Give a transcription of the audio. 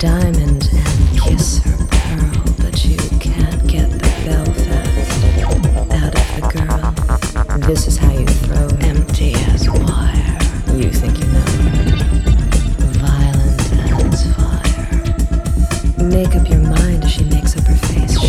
diamond and kiss her pearl, but you can't get the Belfast out of the girl. This is how you throw empty as wire. You think you know her. Violent as fire. Make up your mind as she makes up her face.